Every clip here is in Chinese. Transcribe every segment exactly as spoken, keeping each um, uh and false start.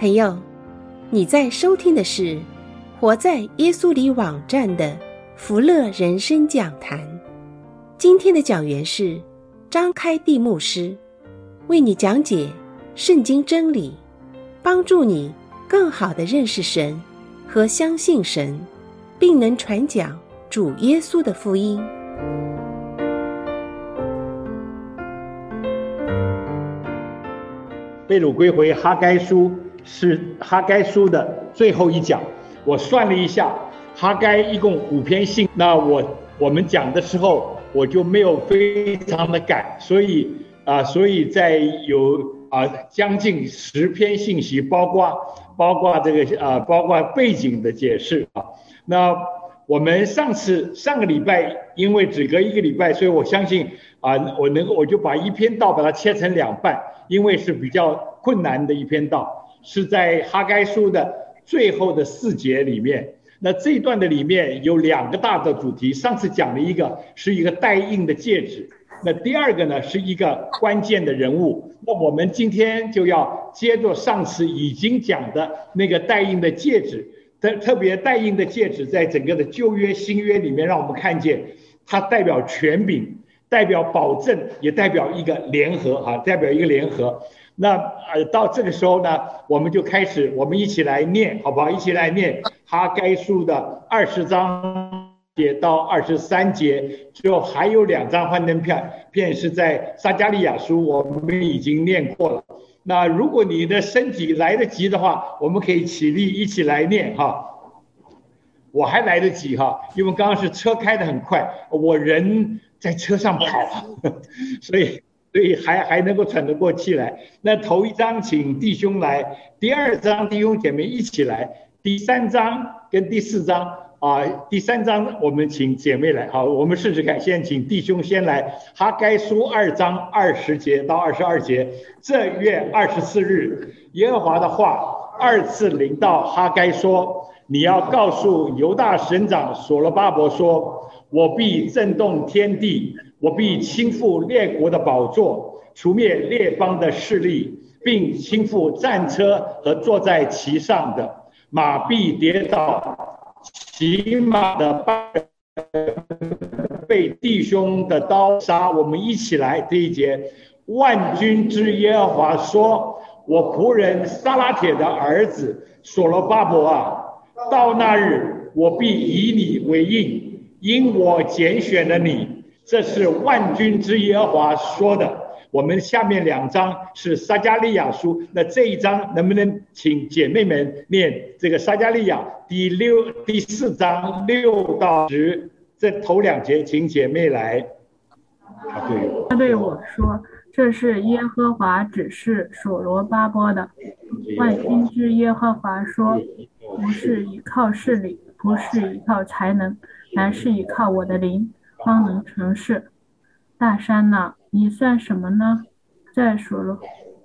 朋友，你在收听的是活在耶稣里网站的福乐人生讲坛。今天的讲员是张开地牧师，为你讲解圣经真理，帮助你更好地认识神和相信神，并能传讲主耶稣的福音。 被掳归回哈该书是哈该书的最后一讲，我算了一下，哈该一共五篇信，那我我们讲的时候我就没有非常的赶，所以啊、呃，所以在有啊、呃、将近十篇信息，包括包括这个啊、呃、包括背景的解释啊。那我们上次上个礼拜因为只隔一个礼拜，所以我相信啊、呃、我能够我就把一篇道把它切成两半，因为是比较困难的一篇道，是在哈该书的最后的四节里面。那这一段的里面有两个大的主题，上次讲了一个是一个带印的戒指，那第二个呢是一个关键的人物。那我们今天就要接着上次已经讲的那个带印的戒指，特特别带印的戒指在整个的旧约新约里面让我们看见它代表权柄，代表保证，也代表一个联合啊，代表一个联合。那呃，到这个时候呢，我们就开始，我们一起来念，好不好？一起来念哈该书的二十章节到二十三节，最后还有两张幻灯片，片是在撒迦利亚书，我们已经念过了。那如果你的身体来得及的话，我们可以起立一起来念哈。我还来得及哈，因为刚刚是车开得很快，我人在车上跑，所以。所以还还能够喘得过气来。那头一章请弟兄来，第二章弟兄姐妹一起来，第三章跟第四章啊，第三章我们请姐妹来。好，我们试试看，先请弟兄先来。哈该书二章二十节到二十二节，这月二十四日，耶和华的话二次临到哈该说：你要告诉犹大省长所罗巴伯说，我必震动天地。我必倾覆列国的宝座，除灭列邦的势力，并倾覆战车和坐在其上的，马必跌倒，骑马的被弟兄的刀杀。我们一起来这一节，万军之耶和华说：我仆人撒拉铁的儿子所罗巴伯啊，到那日我必以你为印，因我拣选了你。这是万军之耶和华说的。我们下面两章是撒迦利亚书，那这一章能不能请姐妹们念这个撒迦利亚第六第四章六到十，这头两节请姐妹来。 他对我说：这是耶和华指示所罗巴伯的。万军之耶和华说：不是依靠势力，不是依靠才能，乃是依靠我的灵，方能成事。大山哪，你算什么呢？在所罗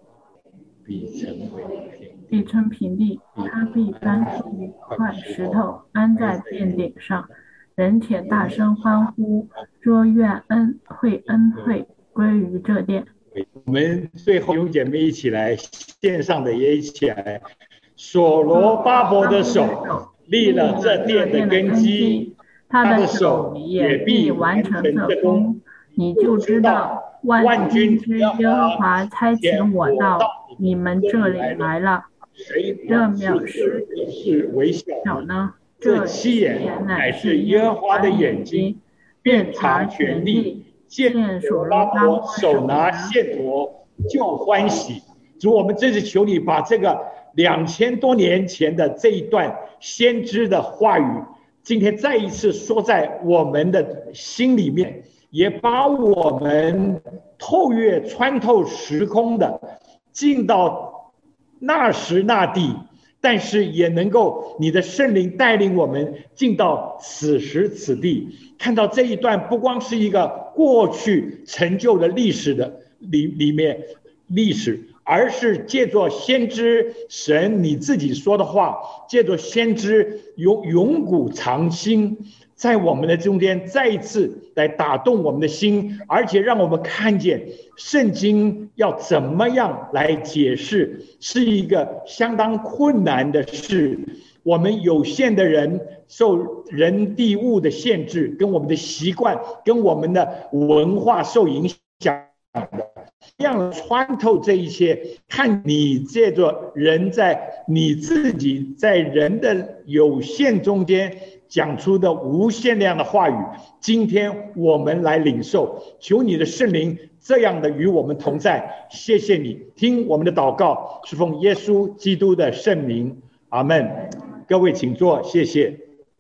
必称平地，他必搬出一块石头安在殿顶上，人且大声欢呼，说愿恩惠恩惠归于这殿。 我们最后弟兄姐妹一起来，线上的也一起来。所罗巴伯的手立了这殿的根基， 他的手也必完成这功。你就知道万军之耶和华差遣我到你们这里来了。这藐视是微笑呢？ 这七眼乃是耶和华的眼睛，遍察全地，见所罗巴伯手拿线砣就欢喜。主，我们真是求你把这个两千多年前的这一段先知的话语，今天再一次说在我们的心里面，也把我们透越穿透时空的进到那时那地，但是也能够你的圣灵带领我们进到此时此地，看到这一段不光是一个过去成就的历史的里里面， 历史，而是借着先知神你自己说的话，借着先知永永古长新，在我们的中间再一次来打动我们的心，而且让我们看见圣经要怎么样来解释，是一个相当困难的事。我们有限的人受人地物的限制，跟我们的习惯跟我们的文化受影响的，这样穿透这一切，看你借着人在你自己在人的有限中间讲出的无限量的话语，今天我们来领受，求你的圣灵这样的与我们同在。谢谢你听我们的祷告，是奉耶稣基督的圣名，阿们。各位请坐，谢谢。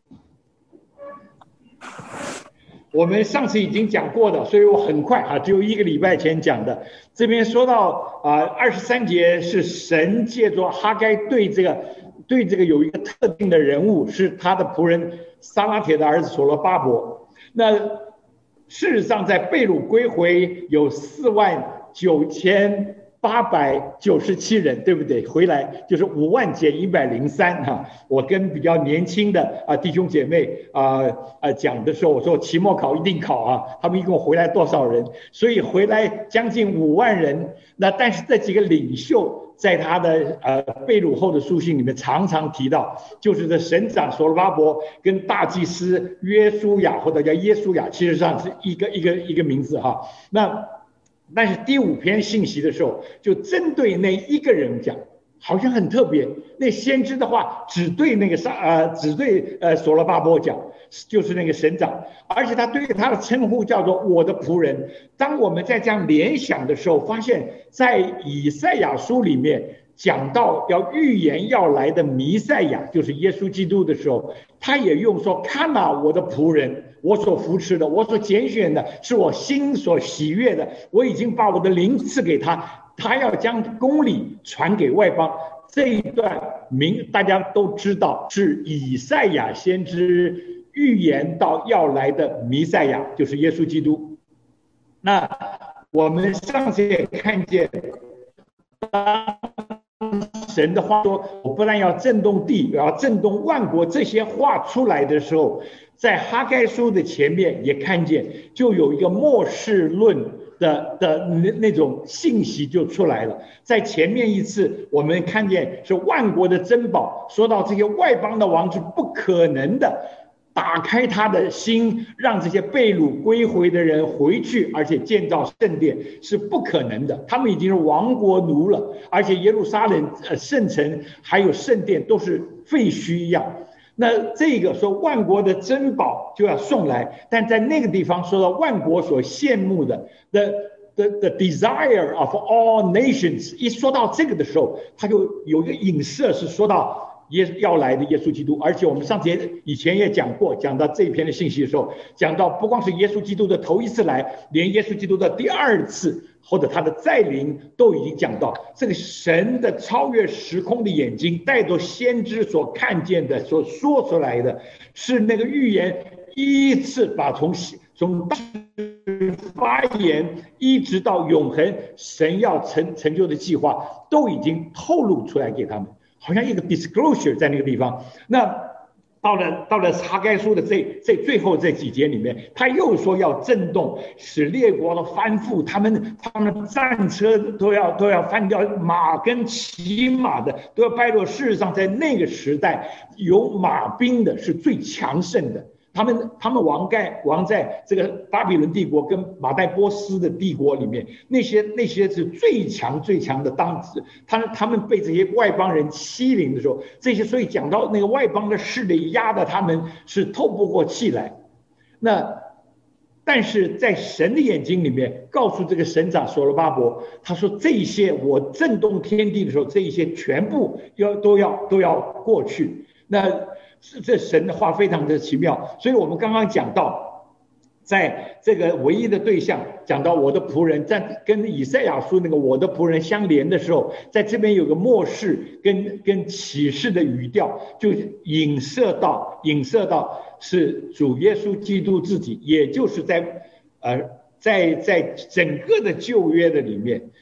我们上次已经讲过的，所以我很快啊，只有一个礼拜前讲的。这边说到啊，二十三节是神借着哈该对这个对这个有一个特定的人物，是他的仆人撒拉铁的儿子所罗巴伯。那事实上，在被掳归回有四万九千八百九十七人，对不对？回来就是五万减一百零三哈。我跟比较年轻的啊弟兄姐妹啊啊讲的时候，我说期末考一定考啊，他们一共回来多少人？所以回来将近五万人。那但是这几个领袖在他的呃被掳后的书信里面常常提到，就是这省长所罗巴伯跟大祭司约书亚或者叫耶稣亚，其实上是一个一个一个名字哈。那但是第五篇信息的时候，就针对那一个人讲，好像很特别。那先知的话只对那个撒呃只对呃所罗巴伯讲，就是那个省长，而且他对他的称呼叫做我的仆人。当我们在这样联想的时候，发现在以赛亚书里面讲到要预言要来的弥赛亚，就是耶稣基督的时候，他也用说看啊，我的仆人，我所扶持的，我所拣选的，是我心所喜悦的，我已经把我的灵赐给他，他要将公理传给外邦。这一段明大家都知道，是以赛亚先知预言到要来的弥赛亚，就是耶稣基督。那我们上次也看见，当神的话说我不但要震动地，也要震动万国，这些话出来的时候，在哈该书的前面也看见，就有一个末世论的的那那种信息就出来了。在前面一次我们看见是万国的珍宝，说到这些外邦的王是不可能的打开他的心，让这些被掳归回的人回去，而且建造圣殿是不可能的。他们已经是亡国奴了，而且耶路撒冷呃圣城还有圣殿都是废墟一样。那这个说万国的珍宝就要送来，但在那个地方说到万国所羡慕的 the the the desire of all nations， 一说到这个的时候，他就有一个影射是说到耶要来的耶稣基督。而且我们上节以前也讲过，讲到这一篇的信息的时候，讲到不光是耶稣基督的头一次来，连耶稣基督的第二次或者他的再临都已经讲到，这个神的超越时空的眼睛带着先知所看见的所说出来的，是那个预言依次把从从发言一直到永恒神要成成就的计划都已经透露出来给他们，好像一个 disclosure 在那个地方。那到了到了哈该书的这这最后这几节里面，他又说要震动，使列国的翻覆，他们他们战车都要都要翻掉，马跟骑马的都要败落。事实上，在那个时代，有马兵的是最强盛的。他们他们王盖王在这个巴比伦帝国跟马代波斯的帝国里面，那些那些是最强最强的当时，他们他们被这些外邦人欺凌的时候，这些所以讲到那个外邦的势力压得他们是透不过气来。那但是在神的眼睛里面，告诉这个省长所罗巴伯，他说这一些我震动天地的时候，这一些全部要都要都要过去。那这神的话非常的奇妙。所以我们刚刚讲到，在这个唯一的对象讲到我的仆人，在跟以赛亚书那个我的仆人相连的时候，在这边有个末世跟跟启示的语调，就影射到影射到是主耶稣基督自己，也就是在呃在在整个的旧约的里面，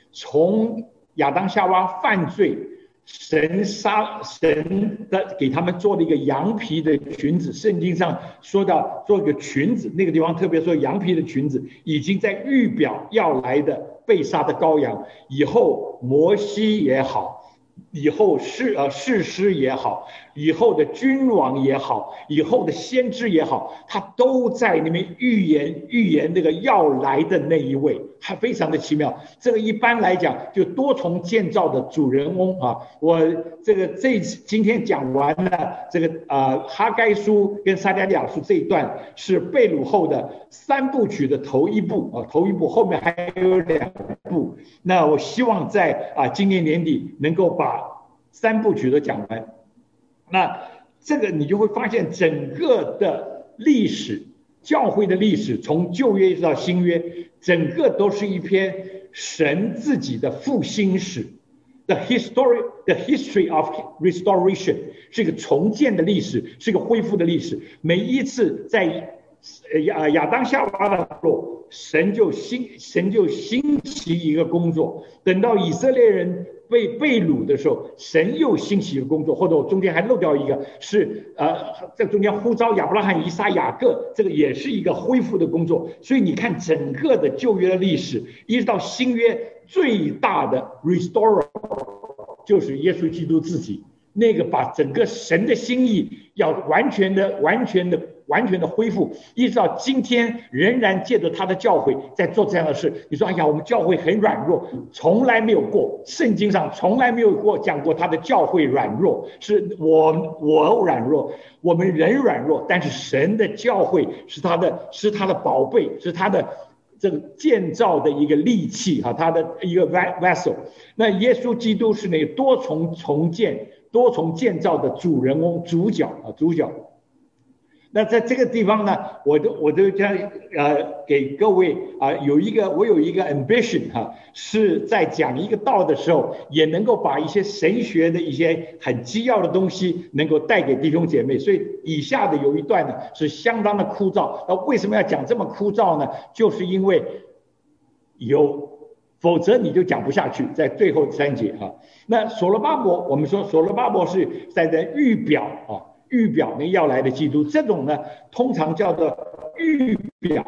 从亚当夏娃犯罪，神杀神的给他们做了一个羊皮的裙子，圣经上说到做一个裙子，那个地方特别说羊皮的裙子已经在预表要来的被杀的羔羊。以后摩西也好，以后士呃士师也好，以后的君王也好，以后的先知也好，他都在那边预言预言这个要来的那一位，还非常的奇妙。这个一般来讲就多重建造的主人翁啊。我这个这今天讲完了这个呃哈该书跟撒迦利亚书这一段是被掳后的三部曲的头一部啊，头一部后面还有两部。那我希望在啊今年年底能够把三部曲都讲完。那这个你就会发现整个的历史，教会的历史从旧约到新约，整个都是一篇神自己的复兴史。The history, the history of restoration 是一个重建的历史，是一个恢复的历史。每一次在亚亚当夏娃的落，神就兴神就兴起一个工作。等到以色列人被被掳的时候，神又兴起一个工作。或者我中间还漏掉一个，是呃，在中间呼召亚伯拉罕、以撒、雅各，这个也是一个恢复的工作。所以你看整个的旧约的历史，一直到新约，最大的 restorer 就是耶稣基督自己。那个把整个神的心意要完全的、完全的、完全的恢复，一直到今天仍然借着他的教会在做这样的事。你说，哎呀，我们教会很软弱，从来没有过，圣经上从来没有过讲过他的教会软弱，是我我软弱，我们人软弱，但是神的教会是他的，是他的宝贝，是他的这个建造的一个利器哈，他的一个 vessel。那耶稣基督是那个多重重建。多重建造的主人翁、主角啊，主角。那在这个地方呢，我都我都将呃给各位啊、呃、有一个我有一个 ambition 哈、啊，是在讲一个道的时候，也能够把一些神学的一些很基要的东西能够带给弟兄姐妹。所以以下的有一段呢是相当的枯燥。那为什么要讲这么枯燥呢？就是因为有。否则你就讲不下去，在最后三节哈、啊。那所罗巴伯，我们说所罗巴伯是在这预表啊，预表那要来的基督，这种呢通常叫做预表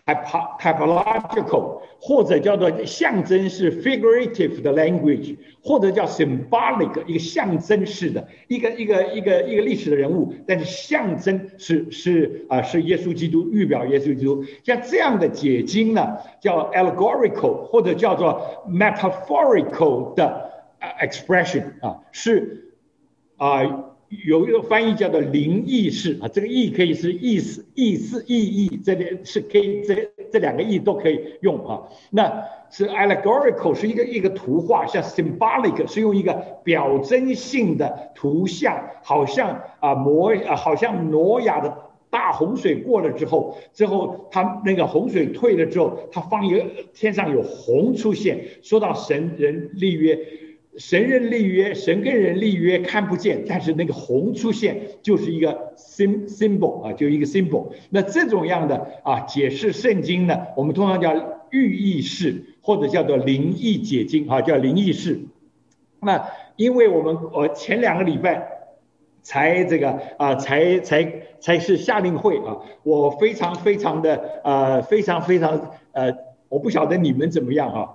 typological， 或者叫做象征是 figurative 的 language， 或者叫 symbolic 一个象征式的一个一个一个一个历史的人物，但是象征是是啊、呃、是耶稣基督，预表耶稣基督。像这样的解经呢，叫 allegorical 或者叫做 metaphorical 的 expression 啊，是啊。呃有一个翻译叫做灵意式啊，这个意可以是意思、意思、意义，这里是可以这这两个意都可以用啊。那是 allegorical 是一个一个图画，像 symbolic 是用一个表征性的图像，好像啊摩啊好像挪亚的大洪水过了之后，之后他那个洪水退了之后，他放一个天上有虹出现，说到神人立约。神人立约，神跟人立约看不见，但是那个虹出现就是一个 symbol 啊，就一个 symbol。那这种样的啊解释圣经呢，我们通常叫寓意式，或者叫做灵意解经啊，叫灵意式。那因为我们我前两个礼拜才这个啊，才才才是夏令会啊，我非常非常的呃，非常非常呃，我不晓得你们怎么样啊。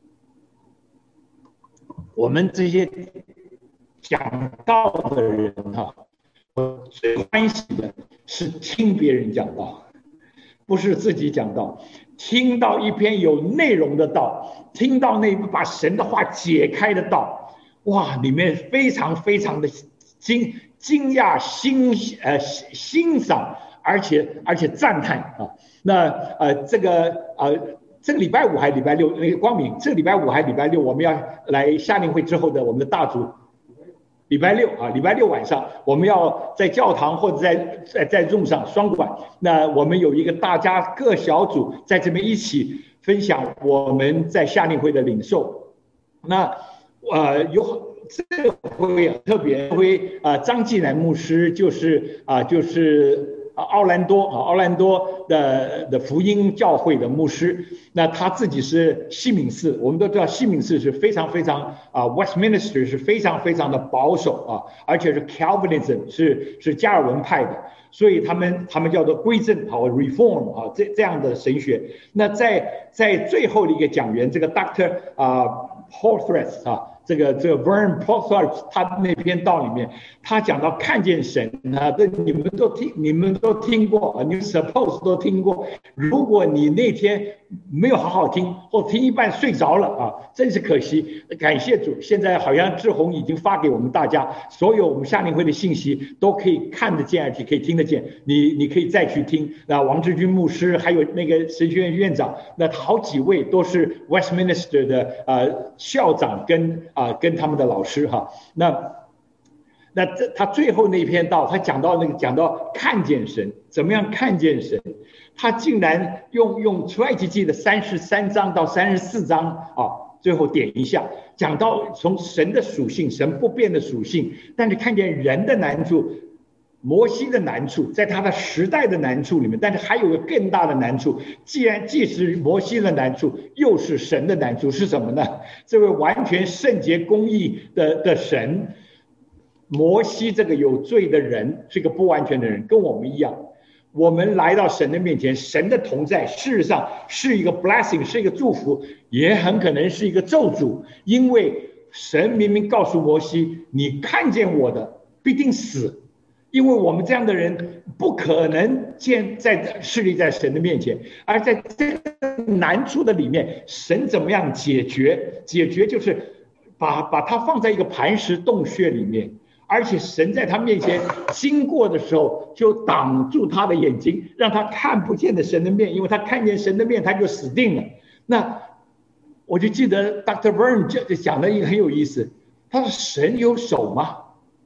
我们这些讲道的人哈、啊，我最欢喜的是听别人讲道，不是自己讲道。听到一篇有内容的道，听到那把神的话解开的道，哇，里面非常非常的惊惊讶、欣呃欣赏，而且而且赞叹啊。那呃这个呃。这个礼拜五还礼拜六，那个光明，这个礼拜五还礼拜六，我们要来夏令会之后的我们的大组，礼拜六啊，礼拜六晚上我们要在教堂或者在在在路上双管，那我们有一个大家各小组在这边一起分享我们在夏令会的领受。那呃有这个会特别会啊、呃，张继南牧师就是啊、呃、就是啊奥兰多啊奥兰多的的福音教会的牧师，那他自己是西敏寺，我们都知道西敏寺是非常非常啊 Westminster 是非常非常的保守啊，而且是 Calvinism 是是加尔文派的，所以他们他们叫做归正啊 Reform 啊这这样的神学。那在在最后的一个讲员，这个 Doctor 啊 Porthrath 啊。这个这个 Vern Porthrath 他那篇道里面，他讲到看见神啊，这你们都听，你们都听过啊，你们 suppose 都听过。如果你那天没有好好听，或听一半睡着了啊，真是可惜。感谢主，现在好像志宏已经发给我们大家，所有我们夏令会的信息都可以看得见，而且可以听得见。你你可以再去听。那王志军牧师，还有那个神学院院长，那好几位都是 Westminster 的呃校长跟。啊，跟他们的老师哈，那那这他最后那篇道，他讲到那个讲到看见神，怎么样看见神？他竟然用用出埃及记的三十三章到三十四章啊，最后点一下，讲到从神的属性，神不变的属性，但是看见人的难处。摩西的难处，在他的时代的难处里面，但是还有个更大的难处。既然既是摩西的难处，又是神的难处，是什么呢？这位完全圣洁公义的的神，摩西这个有罪的人，是个不完全的人，跟我们一样。我们来到神的面前，神的同在，事实上是一个 blessing， 是一个祝福，也很可能是一个咒诅，因为神明明告诉摩西，你看见我的必定死。因为我们这样的人不可能见在势力在神的面前，而在这个难处的里面，神怎么样解决？解决就是把把它放在一个磐石洞穴里面，而且神在他面前经过的时候，就挡住他的眼睛，让他看不见的神的面，因为他看见神的面，他就死定了。那我就记得 Doctor Vern 就讲了一个很有意思，他说神有手吗？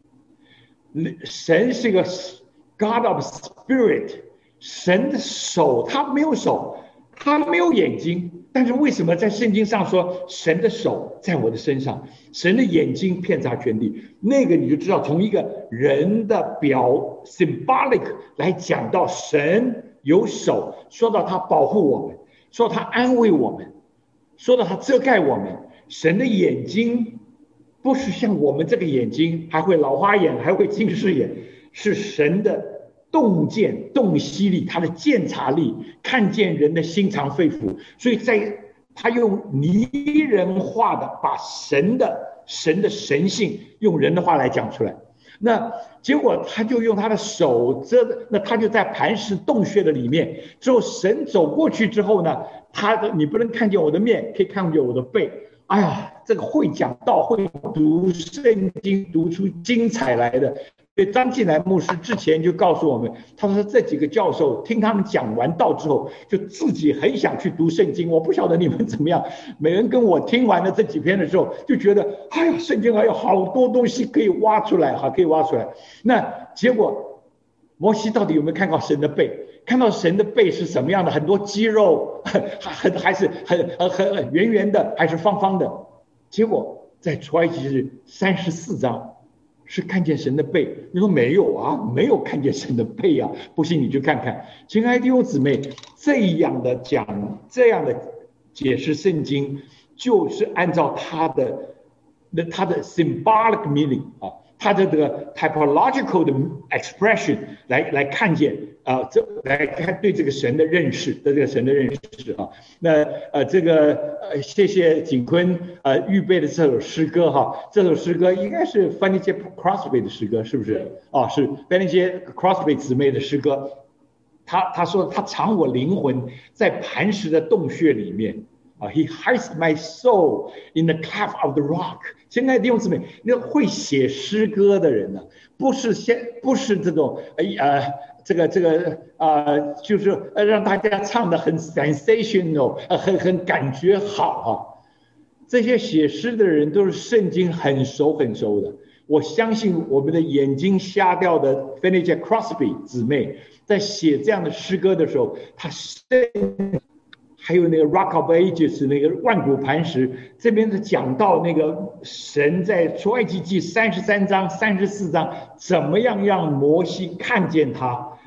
神是个 God of Spirit， 神的手他没有手，他没有眼睛，但是为什么在圣经上说神的手在我的身上，神的眼睛遍察全地？那个你就知道，从一个人的表 symbolic 来讲到神有手，说到他保护我们，说他安慰我们，说到他遮盖我们，神的眼睛。不是像我们这个眼睛还会老花眼还会近视眼，是神的洞见洞悉力，他的鉴察力，看见人的心肠肺腑，所以在他用拟人化的把神的神的神性用人的话来讲出来。那结果他就用他的手遮，那他就在磐石洞穴的里面，之后神走过去之后呢，他的你不能看见我的面，可以看见我的背。哎呀，这个会讲道会读圣经读出精彩来的。所以张进来牧师之前就告诉我们，他说这几个教授听他们讲完道之后，就自己很想去读圣经。我不晓得你们怎么样，每人跟我听完了这几篇的时候，就觉得哎呀，圣经还有好多东西可以挖出来哈，可以挖出来。那结果摩西到底有没有看到神的背？看到神的背是什么样的？很多肌肉，还还是很很很圆圆的，还是方方的？结果在出埃及记三十四章是看见神的背。你说没有啊？没有看见神的背啊！不信你去看看。亲爱的弟兄姊妹，这样的讲，这样的解释圣经，就是按照他的那他的 symbolic meaning 啊。他的这个 typological 的 expression 来来看见啊、呃，这来看对这个神的认识，对这个神的认识啊。那呃，这个呃，谢谢景坤呃预备的这首诗歌哈，这首诗歌应该是 Fanny J Crosby 的诗歌，是不是？哦，是 Fanny J Crosby 姊妹的诗歌。他他说他藏我灵魂在磐石的洞穴里面。啊 ，He hides my soul in the cleft of the rock。亲爱的弟兄姊妹，那会写诗歌的人呢、啊，不是先不是这种哎呃这个这个呃，就是呃让大家唱的很 sensational， 呃很很感觉好啊。这些写诗的人都是圣经很熟很熟的。我相信我们的眼睛瞎掉的 Fanny J Crosby 姊妹在写这样的诗歌的时候，她圣。还有那个 Rock of Ages 那个万古磐石，这边是讲到那个神在出埃及记三十三章、三十四章怎么样让摩西看见他，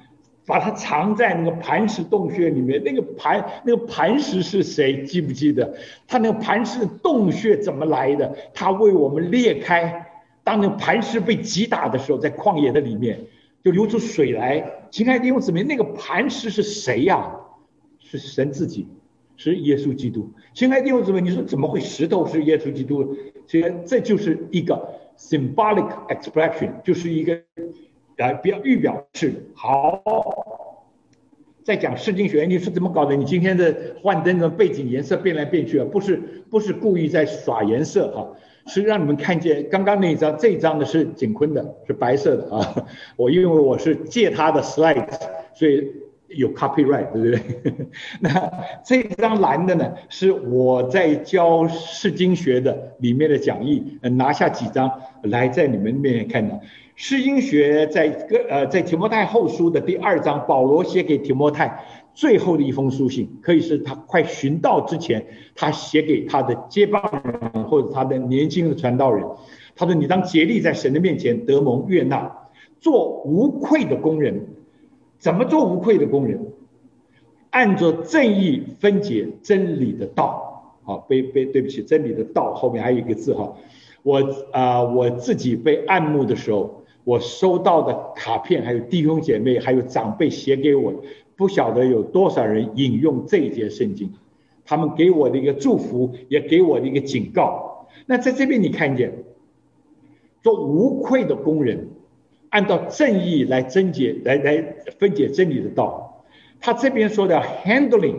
把它藏在那个磐石洞穴里面。那个磐那个磐石是谁？记不记得？他那个磐石的洞穴怎么来的？他为我们裂开。当那个磐石被击打的时候，在旷野的里面就流出水来。亲爱的弟兄姊妹，那个磐石是谁呀、啊？是神自己，是耶稣基督。亲爱的弟兄姊妹，你说怎么会石头是耶稣基督？所以这就是一个 symbolic expression， 就是一个呃比较预表式。好，在讲释经学，你是怎么搞的？你今天的幻灯的背景颜色变来变去啊，不是不是故意在耍颜色啊。是让你们看见刚刚那一张，这一张的是景坤的，是白色的啊。我因为我是借他的 slides， 所以有 copyright， 对不对？那这张蓝的呢，是我在教释经学的里面的讲义，拿下几张来在你们面前看到。释经学在呃在提摩太后书的第二章，保罗写给提摩太最后的一封书信，可以是他快殉道之前，他写给他的接棒人或者他的年轻的传道人。他说：“你当竭力在神的面前得蒙悦纳，做无愧的工人。怎么做无愧的工人？按着正义分解真理的道。好，背背对不起，真理的道后面还有一个字哈。我啊、呃，我自己被按牧的时候，我收到的卡片，还有弟兄姐妹，还有长辈写给我。”不晓得有多少人引用这一节圣经，他们给我的一个祝福，也给我的一个警告。那在这边你看见，做无愧的工人，按照正义来分解，来来分解真理的道。他这边说的 handling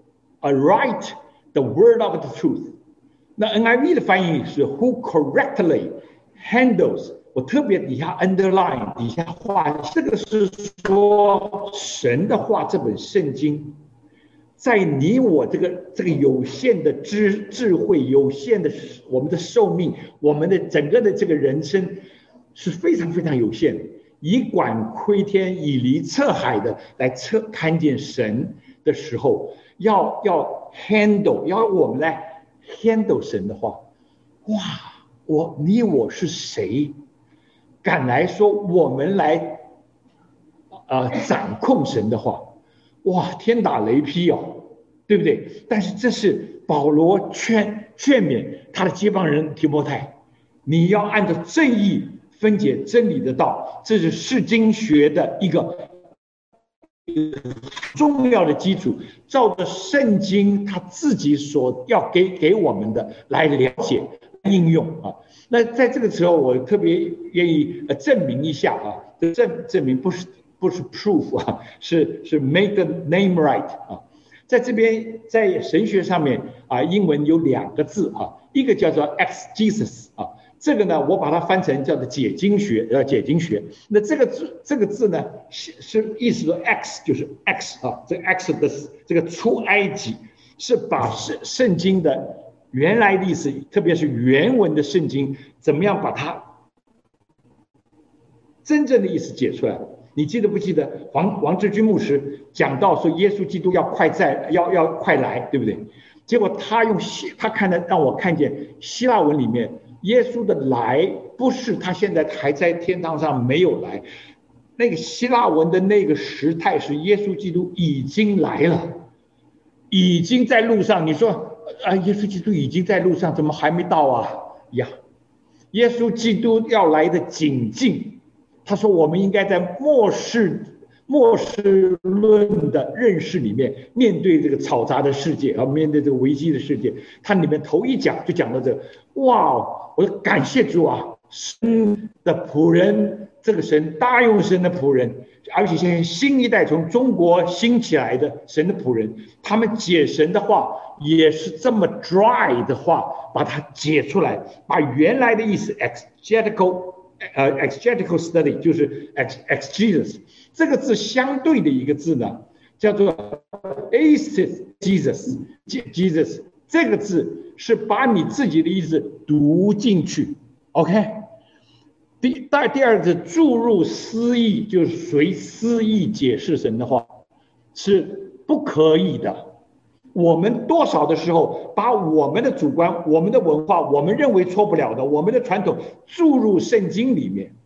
aright the word of the truth， 那 N I V 的翻译是 who correctly handles。我特别底下 underline 底下画，这个是说神的话，这本圣经，在你我这个这个有限的智智慧、有限的我们的寿命、我们的整个的这个人生是非常非常有限的，以管窥天、以离测海的来测看见神的时候，要要 handle， 要我们来 handle 神的话，哇，我你我是谁？敢来说我们来呃掌控神的话，哇，天打雷劈哦，对不对？但是这是保罗劝劝勉他的接棒人提摩太，你要按照正义分解真理的道，这是释经学的一个重要的基础，照着圣经他自己所要给给我们的来了解应用啊。那在这个时候，我特别愿意呃证明一下啊，证证明不是不是 proof 啊，是是 make the name right 啊。在这边在神学上面啊，英文有两个字啊，一个叫做 exegesis 啊，这个呢我把它翻成叫做解经学，呃解经学。那这个字这个字呢是是意思说 x 就是 x 啊，这个 Exodus 这个出埃及是把圣圣经的原来的意思，特别是原文的圣经，怎么样把它真正的意思解出来？你记得不记得黄王志军牧师讲到说耶稣基督要快在，要要快来，对不对？结果他用希他看的让我看见希腊文里面耶稣的来不是他现在还在天堂上没有来，那个希腊文的那个时态是耶稣基督已经来了，已经在路上。你说啊，耶稣基督已经在路上，怎么还没到啊？呀，耶稣基督要来的紧近。他说我们应该在末世末世论的认识里面，面对这个嘈杂的世界啊，面对这个危机的世界，他里面头一讲就讲到这个，哇，我说感谢主啊，神的仆人，这个神大用神的仆人，而且现在新一代从中国兴起来的神的仆人，他们解神的话也是这么 dry 的话，把它解出来，把原来的意思 exegetical 呃 exegetical study 就是 exegesis 这个字相对的一个字呢，叫做 exegesis Jesus 这个字是把你自己的意思读进去 ，OK。第第二个是注入私意，就是随私意解释神的话是不可以的。我们多少的时候把我们的主观、我们的文化、我们认为错不了的、我们的传统注入圣经里面，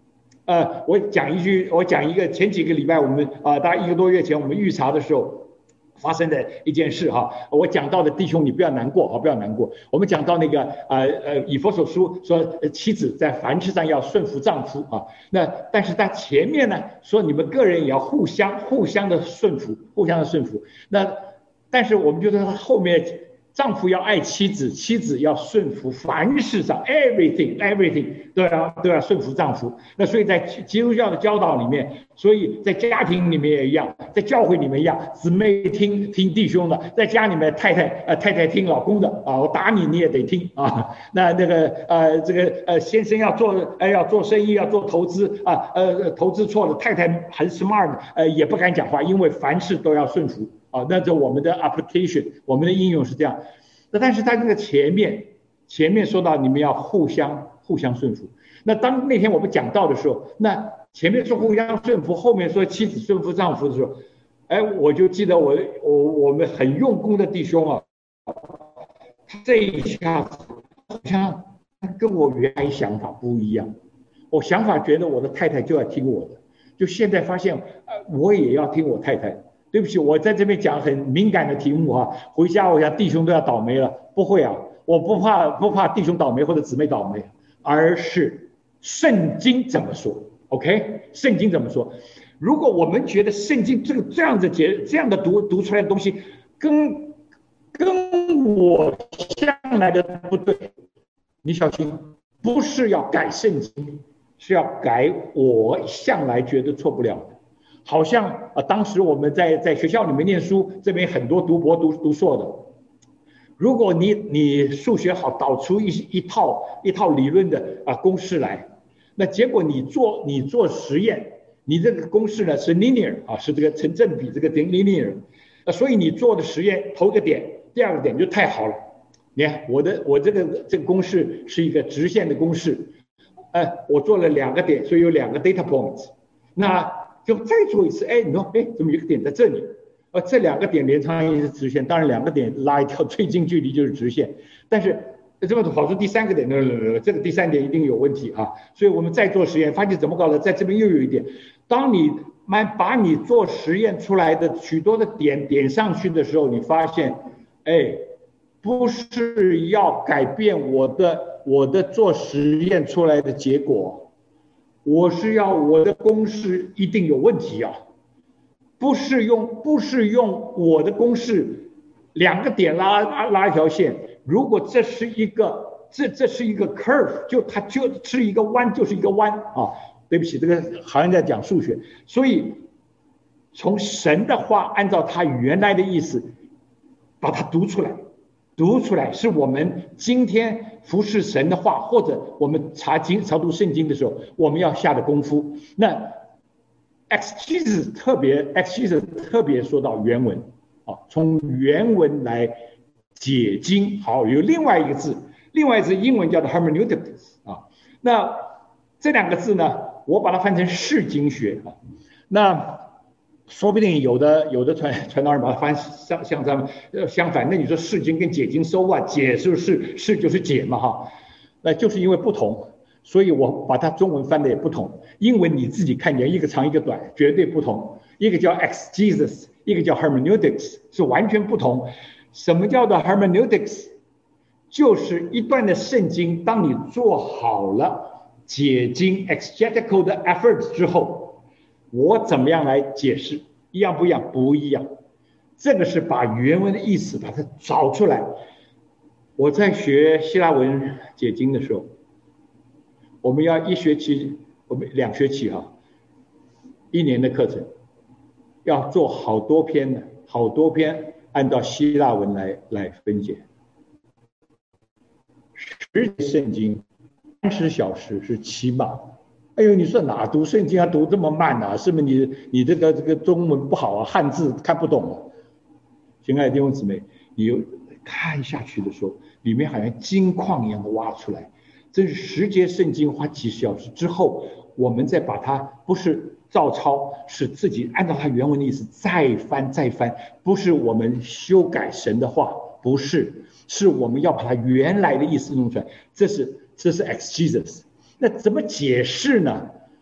呃，我讲一句，我讲一个，前几个礼拜我们啊、呃，大概一个多月前我们预查的时候发生的一件事哈，我讲到的弟兄你不要难过啊，不要难过。我们讲到那个呃呃以弗所书说妻子在凡事上要顺服丈夫啊，那但是在前面呢说你们个人也要互相互相的顺服，互相的顺服。那但是我们觉得后面丈夫要爱妻子，妻子要顺服，凡事上 everything everything 都要都要顺服丈夫。那所以在基督教的教导里面，所以在家庭里面也一样，在教会里面一样，姊妹听听弟兄的，在家里面太太呃太太听老公的啊，我打你你也得听啊。那那个呃这个呃先生要做呃要做生意要做投资啊，呃投资错了，太太很 smart 呃也不敢讲话，因为凡事都要顺服。啊，那就我们的 application， 我们的应用是这样。那但是在这个前面，前面说到你们要互相互相顺服。那当那天我们讲到的时候，那前面说互相顺服，后面说妻子顺服丈夫的时候，哎，我就记得我我我们很用功的弟兄啊，这一下子好像跟我原来想法不一样。我想法觉得我的太太就要听我的，就现在发现，呃，我也要听我太太。对不起，我在这边讲很敏感的题目啊，回家我想弟兄都要倒霉了，不会啊，我不怕不怕弟兄倒霉或者姊妹倒霉，而是圣经怎么说 ？OK， 圣经怎么说？如果我们觉得圣经这个这样子解这样的读读出来的东西，跟跟我向来的不对，你小心，不是要改圣经，是要改我向来觉得错不了的。好像呃，当时我们在在学校里面念书，这边很多读博读读硕的。如果你你数学好，导出一一套一套理论的啊、呃、公式来，那结果你做你做实验，你这个公式呢是 linear 啊，是这个成正比，这个 linear， 呃，所以你做的实验头个点，第二个点就太好了。你看我的我这个这个公式是一个直线的公式，呃，我做了两个点，所以有两个 data points， 那。就再做一次，哎，你说，哎，怎么有个点在这里？呃，这两个点连成一是直线，当然两个点拉一条最近距离就是直线，但是这么跑出第三个点，这个第三点一定有问题啊！所以我们再做实验，发现怎么搞的，在这边又有一点。当你慢把你做实验出来的许多的点点上去的时候，你发现，哎，不是要改变我的我的做实验出来的结果。我是要我的公式一定有问题啊，不是用不是用我的公式两个点拉拉拉一条线，如果这是一个这这是一个 curve， 就它就是一个弯就是一个弯啊，对不起，这个好像在讲数学，所以从神的话按照他原来的意思把它读出来。读出来是我们今天服侍神的话，或者我们查经查读圣经的时候，我们要下的功夫。那 exegesis 特别 exegesis 特别说到原文啊，从原文来解经。好，有另外一个字，另外一个字英文叫做 hermeneutics 啊。那这两个字呢，我把它翻成释经学啊。那说不定有的有的传传道人把它翻像像咱们呃相反，那你说释经跟解经收啊，解就是释就是解嘛哈，那就是因为不同，所以我把它中文翻的也不同。英文你自己看见一个长一个短，绝对不同。一个叫 exegesis， 一个叫 hermeneutics， 是完全不同。什么叫做 hermeneutics？ 就是一段的圣经，当你做好了解经 exegetical 的 effort 之后。我怎么样来解释？一样不一样？不一样。这个是把原文的意思把它找出来。我在学希腊文解经的时候，我们要一学期，我们两学期哈，一年的课程，要做好多篇的，好多篇按照希腊文来来分解。十节圣经，三十小时是起码。哎呦，你说哪读圣经啊，读这么慢啊？是不是你你这个这个中文不好啊，汉字看不懂啊？亲爱的弟兄姊妹，你看下去的时候，里面好像金矿一样的挖出来。这是十节圣经花几十小时之后，我们再把它不是照抄，是自己按照它原文的意思再翻再翻，不是我们修改神的话，不是，是我们要把它原来的意思弄出来。这是这是 exegesis。那怎么解释呢？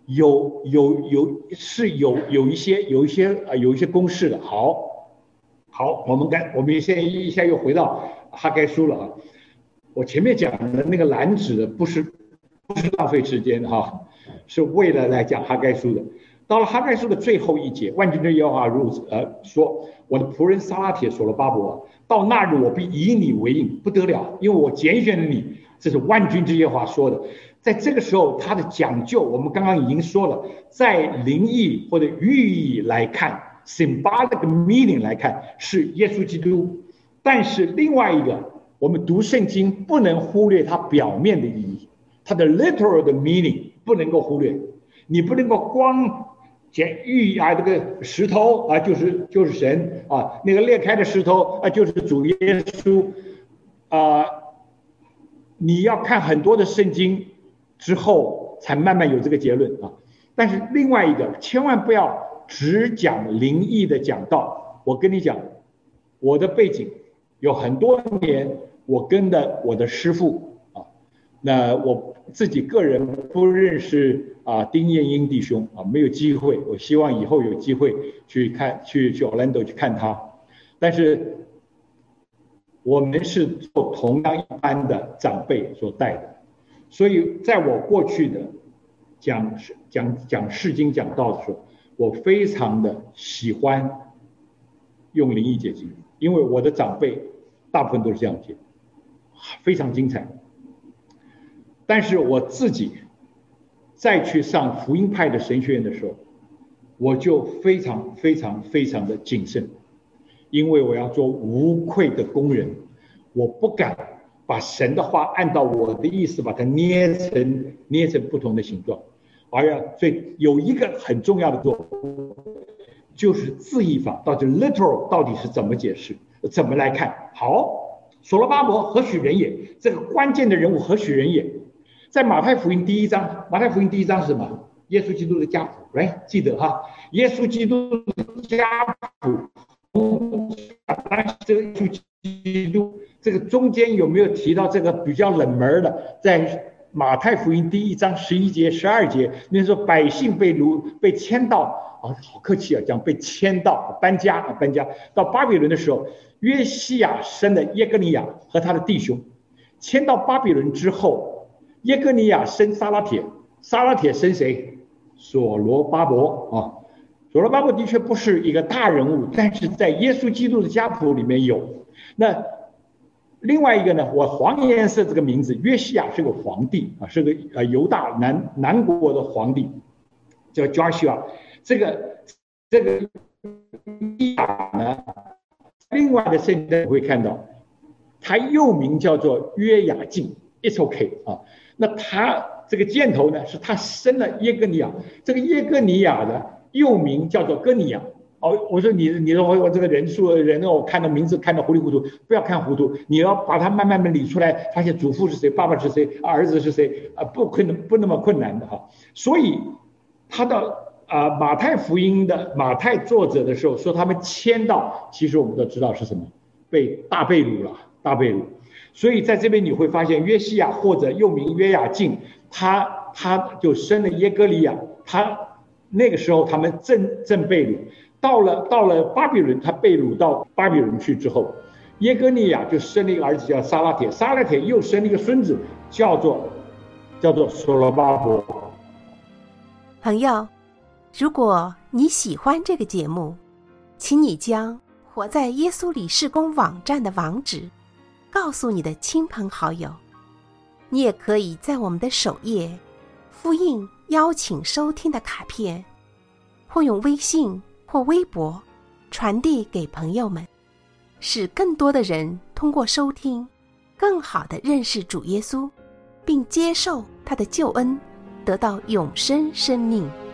有有有是有有一些有一些啊、呃、有一些公式的。好，好，我们该我们现在一下又回到哈该书了啊。我前面讲的那个蓝纸的不是不是浪费时间哈，是为了来讲哈该书的。到了哈该书的最后一节，万军之耶和华如此呃说，我的仆人撒拉铁所罗巴伯，到那日我必以你为印，不得了，因为我拣选了你。这是万军之耶和华说的。在这个时候，他的讲究我们刚刚已经说了，在灵意或者寓意来看 ，symbolic meaning 来看是耶稣基督。但是另外一个，我们读圣经不能忽略它表面的意义，它的 literal 的 meaning 不能够忽略。你不能够光讲寓意啊，这个石头啊就是就是神啊，那个裂开的石头啊就是主耶稣啊。你要看很多的圣经之后才慢慢有这个结论啊。但是另外一个，千万不要只讲灵异的讲道。我跟你讲，我的背景有很多年，我跟的我的师父啊，那我自己个人不认识啊丁彦英弟兄啊，没有机会，我希望以后有机会去看去去 Orlando 去看他，但是我们是做同样一般的长辈所带的，所以在我过去的讲讲讲释经讲道的时候，我非常的喜欢用灵异解经，因为我的长辈大部分都是这样解，非常精彩。但是我自己再去上福音派的神学院的时候，我就非常非常非常的谨慎。因为我要做无愧的工人，我不敢把神的话按照我的意思把它捏成捏成不同的形状，而要所以有一个很重要的做法，就是字义法到底 literal 到底是怎么解释，怎么来看。好，所罗巴伯何许人也？这个关键的人物何许人也？在马太福音第一章，马太福音第一章是什么？耶稣基督的家谱，来记得哈，耶稣基督的家谱。但是这个耶稣基督这个中间有没有提到这个比较冷门的？在马太福音第一章十一节、十二节，那时候百姓被掳被迁到啊，好客气啊，讲被迁到搬家啊，搬家到巴比伦的时候，约西亚生的耶哥尼亚和他的弟兄迁到巴比伦之后，耶哥尼亚生撒拉铁，撒拉铁生谁？所罗巴伯啊。所罗巴伯的确不是一个大人物，但是在耶稣基督的家谱里面有。那另外一个呢，我黄颜色这个名字，约西亚是个皇帝啊，是个呃犹大南南国的皇帝，叫 Joshua。这个这个约亚呢，另外的圣经会看到，他又名叫做约雅敬 ，It's OK 啊。那他这个箭头呢，是他生了耶哥尼亚，这个耶哥尼亚呢。又名叫做哥尼亚。哦，我说你，你说我我这个人数人哦，我看到名字看到糊里糊涂，不要看糊涂，你要把它慢慢的理出来，发现祖父是谁，爸爸是谁，儿子是谁啊，不困难，不那么困难的哈。所以他到啊马太福音的马太作者的时候说他们迁到，其实我们都知道是什么，被大被掳了，大被掳。所以在这边你会发现约西亚或者又名约雅敬，他他就生了耶哥尼亚，他。那个时候他们正正被掳，到了到了巴比伦，他被掳到巴比伦去之后，耶哥尼亚就生了一个儿子叫撒拉铁，撒拉铁又生了一个孙子叫做叫做所罗巴伯。 朋友，如果你喜欢这个节目，请你将活在耶稣里事工网站的网址告诉你的亲朋好友。你也可以在我们的首页复印邀请收听的卡片，或用微信或微博传递给朋友们，使更多的人通过收听更好地认识主耶稣，并接受他的救恩，得到永生生命。